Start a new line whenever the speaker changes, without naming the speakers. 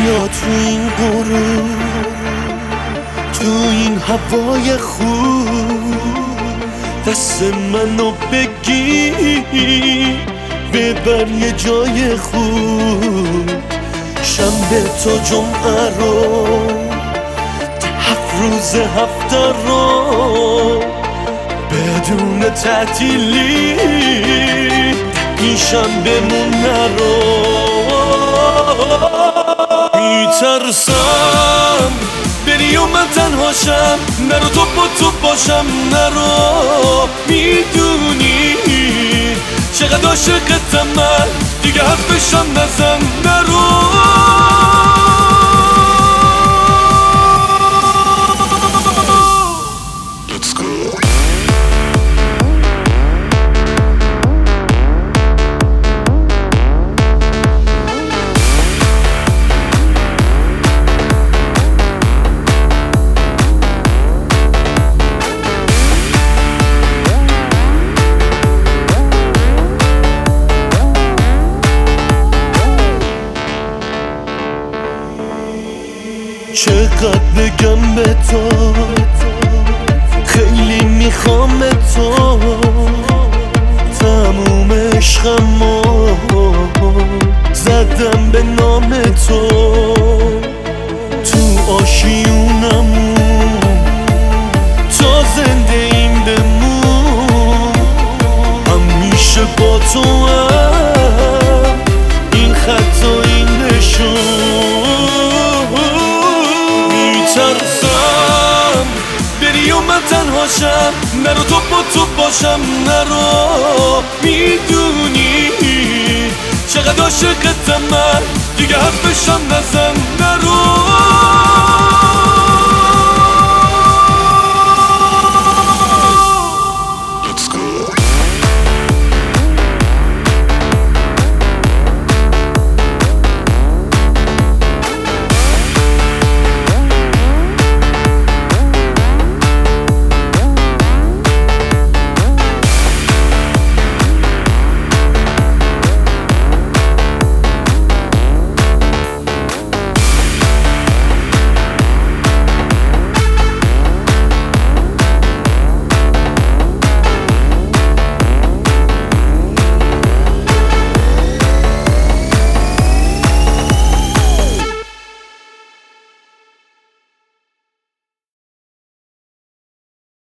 بیا تو این غروب، تو این هوای خوب، دست منو بگیر ببر یه جای خوب. شنبه تا جمعه رو، 7 روز هفته رو بدون تعطیلی این شنبه‌مون نرو. میترسم بری و من تنهاشم، نرو تو با تو باشم، نرو. میدونی چقدر عاشقتم من، دیگه حرفشم نزن، نرو. چقدر بگم به تو، خیلی میخوام تو، تموم عشقمو زدم به نام تو. تو آشیونمون تا زنده این بمون، همیشه با تو هم این خط و این نشون. میترسم بری و من تنهاشم، نرو تو با تو باشم، نرو. میدونی چقدر عاشقتم من، دیگه حرفشم نزن، نرو.